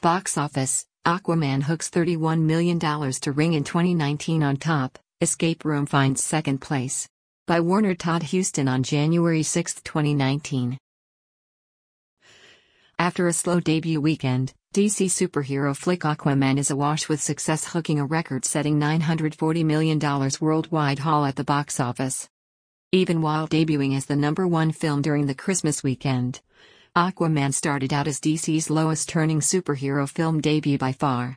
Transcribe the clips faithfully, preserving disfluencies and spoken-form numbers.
Box office: Aquaman hooks thirty-one million dollars to ring in twenty nineteen on top, Escape Room finds second place. By Warner Todd Huston on January sixth, twenty nineteen. After a slow debut weekend, D C superhero flick Aquaman is awash with success, hooking a record-setting nine hundred forty million dollars worldwide haul at the box office. Even while debuting as the number one film during the Christmas weekend, Aquaman started out as D C's lowest-earning superhero film debut by far.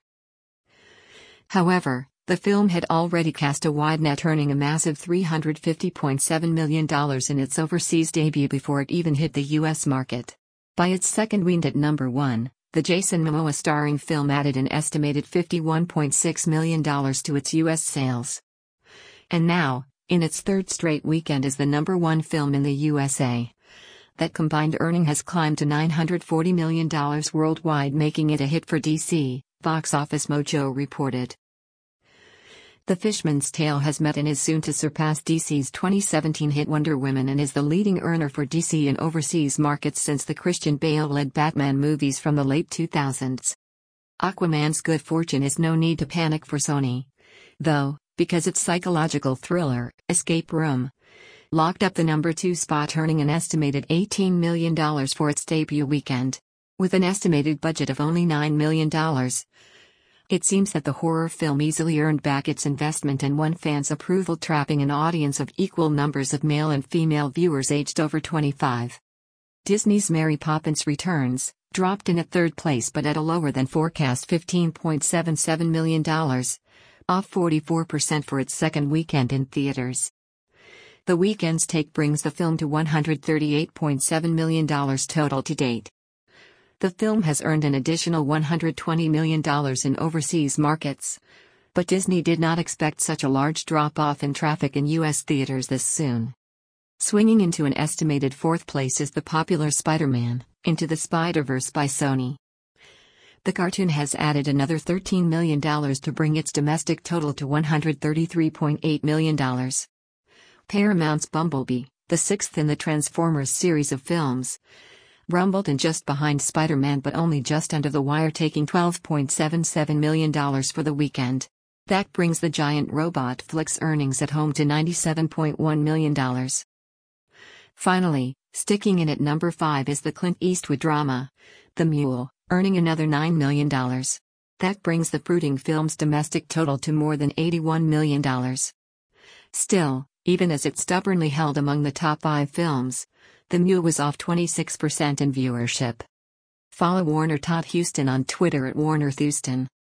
However, the film had already cast a wide net, earning a massive three hundred fifty point seven million dollars in its overseas debut before it even hit the U S market. By its second weekend at number one, the Jason Momoa starring film added an estimated fifty-one point six million dollars to its U S sales. And now, in its third straight weekend as the number one film in the U S A, that combined earning has climbed to nine hundred forty million dollars worldwide, making it a hit for D C, Box Office Mojo reported. The Fishman's Tale has met and is soon to surpass D C's twenty seventeen hit Wonder Woman, and is the leading earner for D C in overseas markets since the Christian Bale-led Batman movies from the late two thousands. Aquaman's good fortune is no need to panic for Sony, though, because its psychological thriller, Escape Room, locked up the number two spot, earning an estimated eighteen million dollars for its debut weekend. With an estimated budget of only nine million dollars. It seems that the horror film easily earned back its investment and won fans' approval, trapping an audience of equal numbers of male and female viewers aged over twenty-five. Disney's Mary Poppins Returns dropped in at third place but at a lower than forecast fifteen point seven seven million dollars, off forty-four percent for its second weekend in theaters. The weekend's take brings the film to one hundred thirty-eight point seven million dollars total to date. The film has earned an additional one hundred twenty million dollars in overseas markets, but Disney did not expect such a large drop-off in traffic in U S theaters this soon. Swinging into an estimated fourth place is the popular Spider-Man: Into the Spider-Verse by Sony. The cartoon has added another thirteen million dollars to bring its domestic total to one hundred thirty-three point eight million dollars. Paramount's Bumblebee, the sixth in the Transformers series of films, rumbled in just behind Spider-Man but only just under the wire, taking twelve point seven seven million dollars for the weekend. That brings the giant robot flick's earnings at home to ninety-seven point one million dollars. Finally, sticking in at number five is the Clint Eastwood drama, The Mule, earning another nine million dollars. That brings the fruiting film's domestic total to more than eighty-one million dollars. Still, even as it stubbornly held among the top five films, The Mule was off twenty-six percent in viewership. Follow Warner Todd Huston on Twitter at Warner Thuston.